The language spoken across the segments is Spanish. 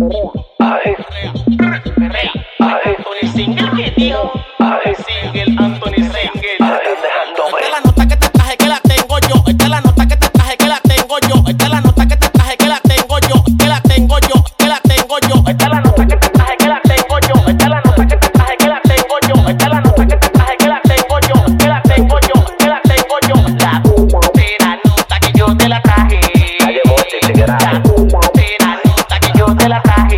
Ay, Anthony Single que dijo. Single, Anthony Single. Esta es la nota que te traje que la tengo yo. Esta es la nota que te traje que la tengo yo. Esta es la nota que te traje que la tengo yo. Que la tengo yo, que la tengo yo. Esta es la nota que te traje que la tengo yo. Esta es la nota que te traje que la tengo yo. Esta es la nota que te traje que la tengo yo. Que la tengo yo, que la tengo yo. La nota que yo te la traje. La nota que yo te la traje.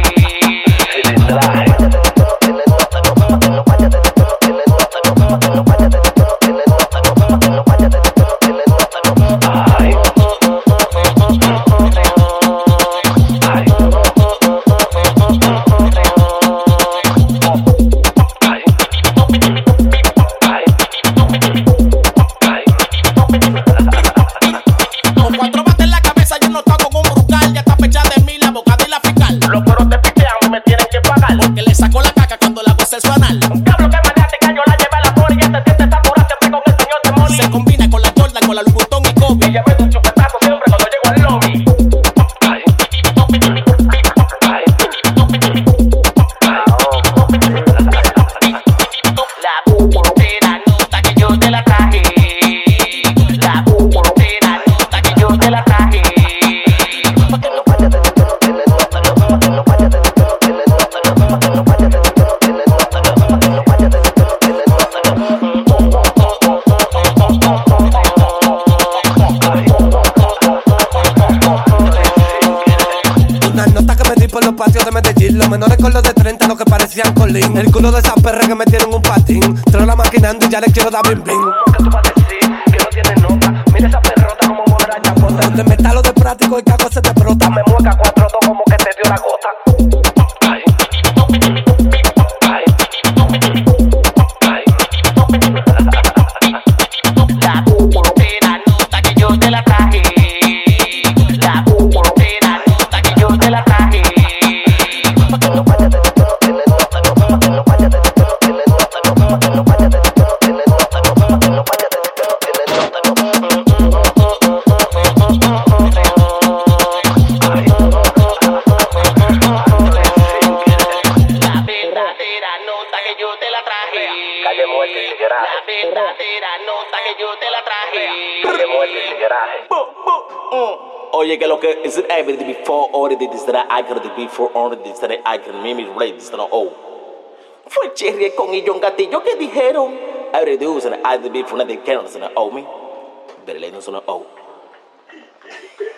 Con cuatro bates en la cabeza y uno está con un brucal. Ya está fecha de mí, la abogada y la fiscal. Los perros te pitean y me tienen que pagar. Porque le saco la caca cuando la goza el su anal. Un cabro que maniática, yo la llevé a la poli. Y te sientes tan pura siempre con el señor de Molly. Se combina con la Jordan, con la Louis Vuitton y Kobe. Y llevé un chupetazo siempre cuando llego al lobby. La nota que yo te la traje. La nota que yo te la traje. Una nota que me di por los patios de Medellín. Los menores con los de 30, los que parecían colín. El culo de esas perras que metieron un patín. Traigo maquinando y ya les quiero dar bling bling. ¿Qué tú vas a decir? Que no tiene nota. Mira esa perrota como mueve la chapota. Donde metalo de práctico y cago se te brota. Me mueca cuatro dos como que te dio la gota. La nota que yo te la traje. La nota que yo te la traje. La verdadera nota que yo te la traje. Calle muerte y tigueraje. La verdadera nota que yo te la traje. Calle muerte y tigueraje. Oye, que lo que is it everything before all of this that I could before all of this that I can mimic rate this no oh. Fue Cherry con Illon Gatillo que dijeron every do and I did before nothing can oh me. Pero le no son oh.